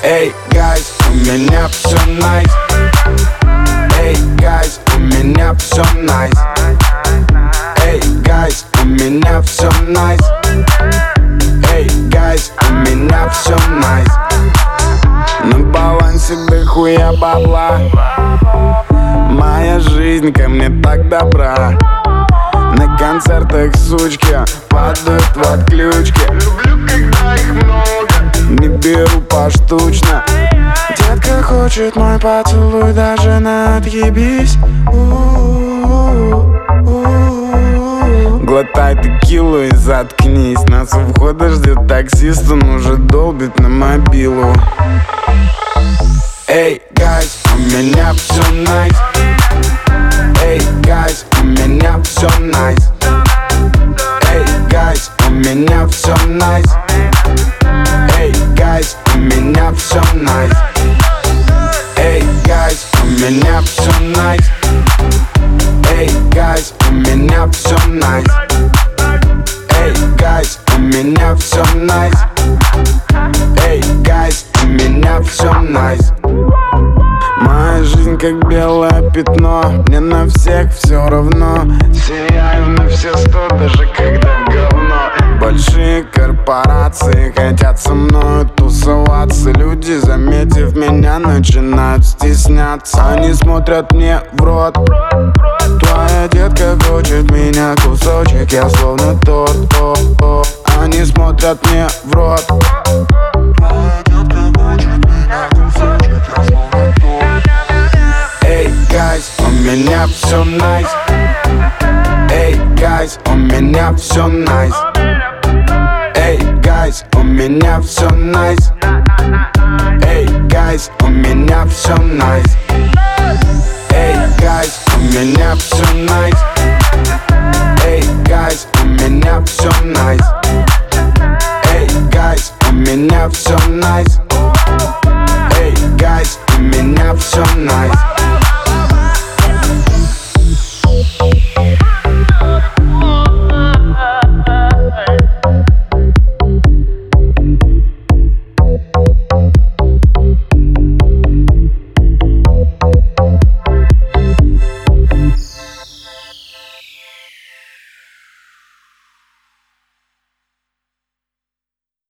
Эй, гайз, у меня все найс. Эй, гайз, у меня все найс. Эй, гайз, у меня все найс. Эй, гайз, у меня все найс. На балансе дохуя бабла. Моя жизнь ко мне так добра. На концертах сучки падают в отключки. Люблю, когда их много, не беру поштучно. Детка хочет мой поцелуй, даже на отъебись. Глотай текилу и заткнись. Нас у входа ждет таксист, он уже долбит на мобилу. Эй, гайз, у меня все найс. Эй, гайз, у меня все найс. Эй, гайз, у меня все найс. Эй, гайз, у меня все найс. Эй, гайз, у меня все найс. Эй, гайз, у меня все найс. Эй, гайз, у меня все найс. Эй, гайз, у меня все найс. Моя жизнь как белое пятно, мне на всех все равно. Сияю на все 100, даже когда в говно. Большие корпорации хотят со мной тусоваться. Люди, заметив меня, начинают стесняться. Они смотрят мне в рот. Твоя детка хочет меня кусочек, я словно торт. Они смотрят мне в рот. Твоя детка хочет меня кусочек, я словно торт. Эй, гайз, у меня все найс. Эй, гайз, у меня все найс. Эй, гайз, у меня все найс. Эй, гайз, у меня все найс. Эй, гайз, у меня все найс. Эй, гайз, у меня все найс. Эй, гайз, у меня все найс. Эй, гайз, у меня все найс.